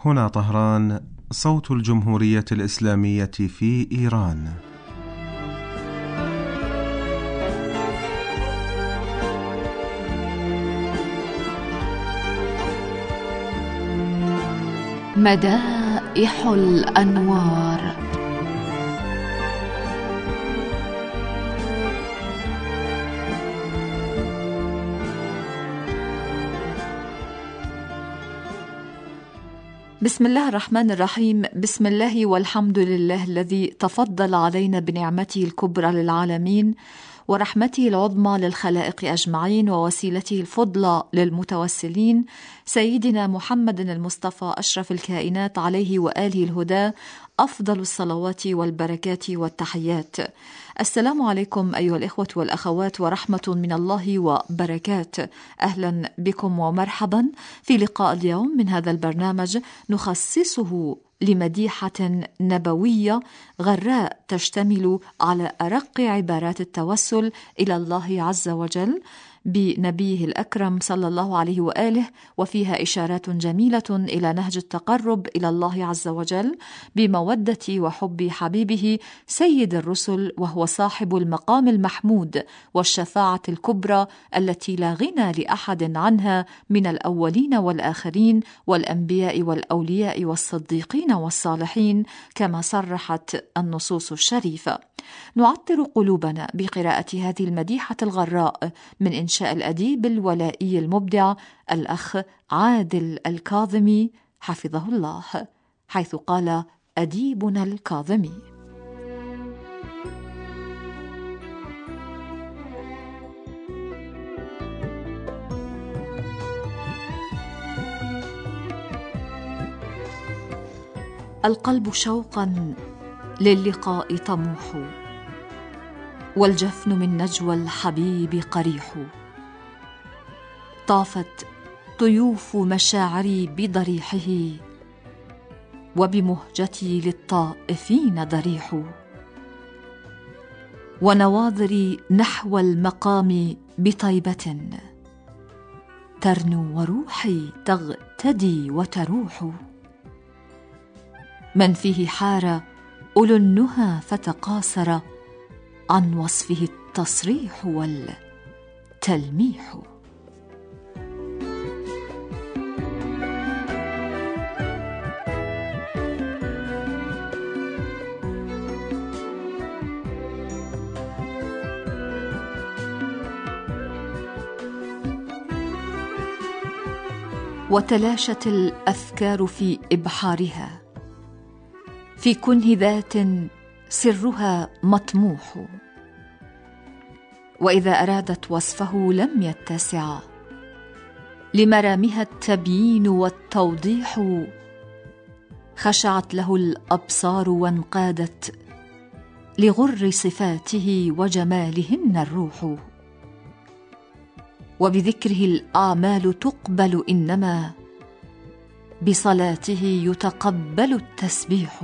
هنا طهران، صوت الجمهورية الإسلامية في إيران. مدائح الأنوار. بسم الله الرحمن الرحيم. بسم الله والحمد لله الذي تفضل علينا بنعمته الكبرى للعالمين ورحمته العظمى للخلائق أجمعين ووسيلته الفضلى للمتوسلين، سيدنا محمد المصطفى أشرف الكائنات عليه وآله الهدى أفضل الصلوات والبركات والتحيات. السلام عليكم أيها الإخوة والأخوات ورحمة من الله وبركات. أهلا بكم ومرحبا في لقاء اليوم من هذا البرنامج نخصصه لمديحة نبوية غراء تشتمل على أرق عبارات التوسل إلى الله عز وجل بنبيه الأكرم صلى الله عليه وآله، وفيها إشارات جميلة إلى نهج التقرب إلى الله عز وجل بمودة وحب حبيبه سيد الرسل، وهو صاحب المقام المحمود والشفاعة الكبرى التي لا غنى لأحد عنها من الأولين والآخرين والأنبياء والأولياء والصديقين والصالحين كما صرحت النصوص الشريفة. نعطر قلوبنا بقراءة هذه المديحة الغراء من إنشاء الأديب الولائي المبدع الأخ عادل الكاظمي حفظه الله، حيث قال: أديبنا الكاظمي: القلب شوقا للقاء طموح، والجفن من نجوى الحبيب قريح. طافت طيوف مشاعري بضريحه، وبمهجتي للطائفين ضريح. ونواظري نحو المقام بطيبة ترنو، وروحي تغتدي وتروح. من فيه حار أولو النهى فتقاصر عن وصفه التصريح والتلميح. وتلاشت الأفكار في إبحارها، في كنه ذات سرها مطموح. وإذا أرادت وصفه لم يتسع لمرامها التبيين والتوضيح. خشعت له الأبصار وانقادت لغر صفاته وجمالهن الروح. وبذكره الأعمال تقبل، إنما بصلاته يتقبل التسبيح.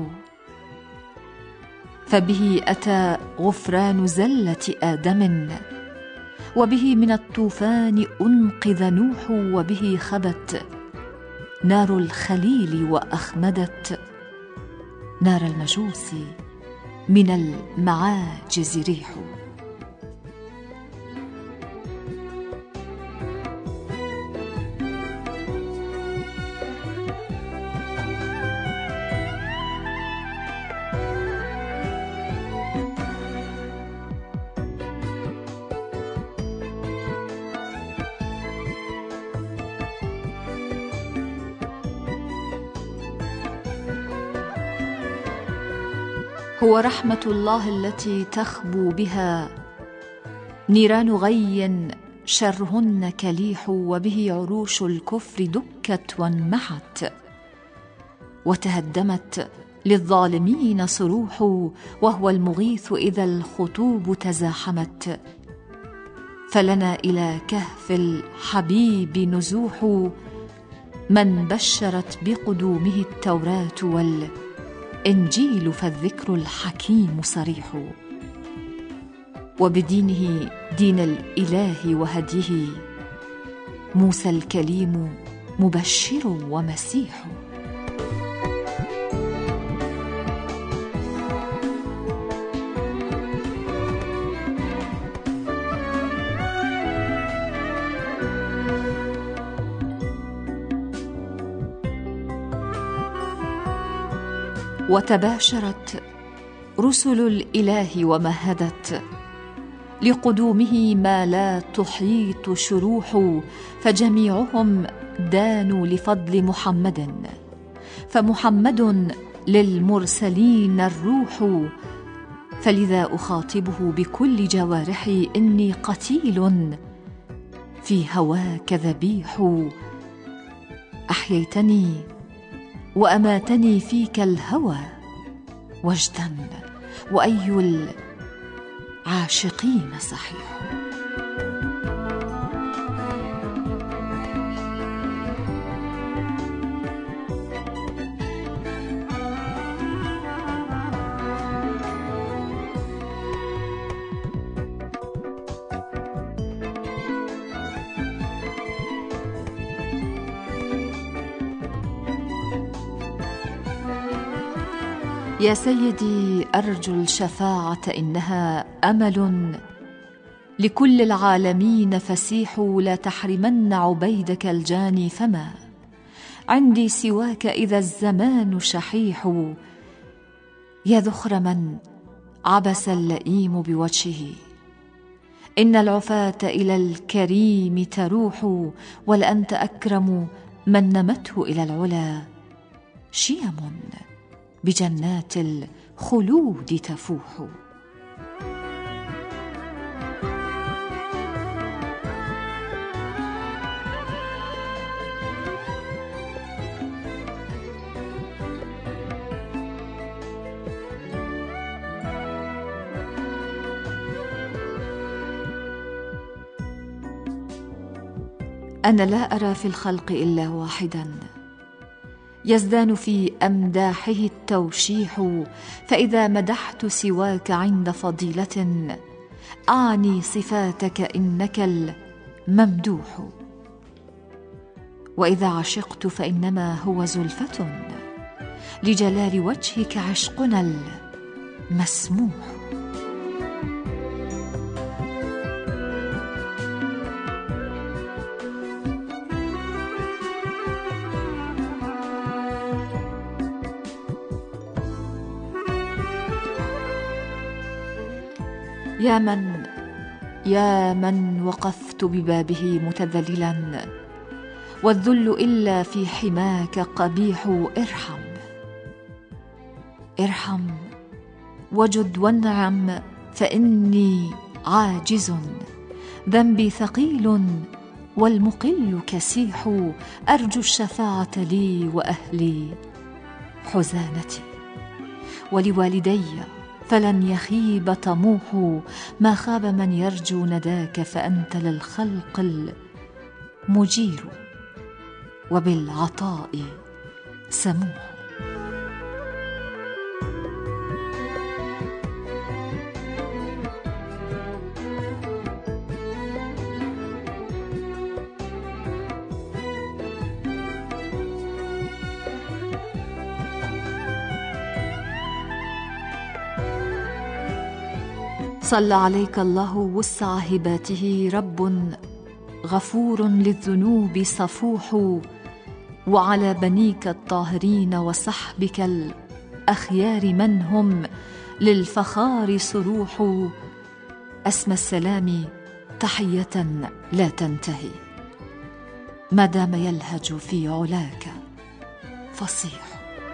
فبه أتى غفران زلة آدم، وبه من الطوفان أنقذ نوح. وبه خبت نار الخليل وأخمدت نار المجوس من المعاجز ريح. هو رحمة الله التي تخبو بها نيران غي شرهن كليح. وبه عروش الكفر دكت وانمحت، وتهدمت للظالمين صروح. وهو المغيث إذا الخطوب تزاحمت، فلنا إلى كهف الحبيب نزوح. من بشرت بقدومه التوراة والإنجيل، فالذكر الحكيم صريح. وبدينه دين الإله وهديه موسى الكليم مبشر ومسيح. وتباشرت رسل الإله ومهدت لقدومه ما لا تحيط شروح، فجميعهم دانوا لفضل محمد، فمحمد للمرسلين الروح. فلذا أخاطبه بكل جوارحي إني قتيل في هواك ذبيح، أحييتني وأماتني فيك الهوى وجدا، وأي العاشقين صحيح. يا سيدي أرجو الشفاعة، إنها أمل لكل العالمين فسيح، لا تحرمن عبيدك الجاني، فما عندي سواك إذا الزمان شحيح. يا ذخر من عبس اللئيم بوجهه، إن العفاة إلى الكريم تروح، ولأنت أكرم من نمته إلى العلا شيم بجنات الخلود تفوح. أنا لا أرى في الخلق إلا واحدا يزدان في أمداحه التوشيح، فإذا مدحت سواك عند فضيلة أعني صفاتك إنك الممدوح، وإذا عشقت فإنما هو زلفة لجلال وجهك عشقنا المسموح. يا من وقفت ببابه متذللا، والذل إلا في حماك قبيح، ارحم وجد وانعم، فإني عاجز ذنبي ثقيل والمقل كسيح، أرجو الشفاعة لي وأهلي حزانتي، ولوالدي فلن يخيب طموح، ما خاب من يرجو نداك، فأنت للخلق المجير وبالعطاء سموح. صلى عليك الله وسع هباته، رب غفور للذنوب صفوح، وعلى بنيك الطاهرين وصحبك الأخيار من هم للفخار صروح. أسمى السلام تحية لا تنتهي، ما دام يلهج في علاك فصيح.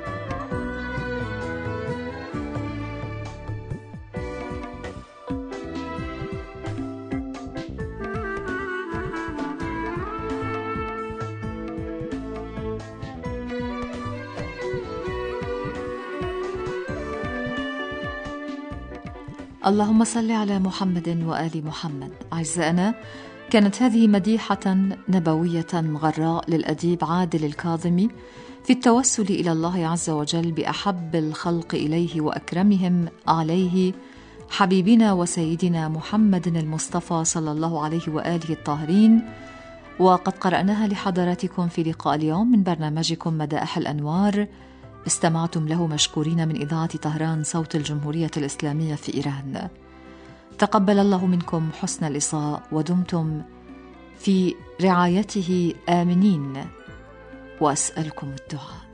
اللهم صل على محمد وآل محمد. أعزائنا، كانت هذه مديحة نبوية غراء للأديب عادل الكاظمي في التوسل إلى الله عز وجل بأحب الخلق إليه وأكرمهم عليه، حبيبنا وسيدنا محمد المصطفى صلى الله عليه وآله الطاهرين. وقد قرأناها لحضراتكم في لقاء اليوم من برنامجكم مدائح الأنوار، استمعتم له مشكورين من إذاعة طهران صوت الجمهورية الإسلامية في إيران. تقبل الله منكم حسن الإصغاء، ودمتم في رعايته آمنين، وأسألكم الدعاء.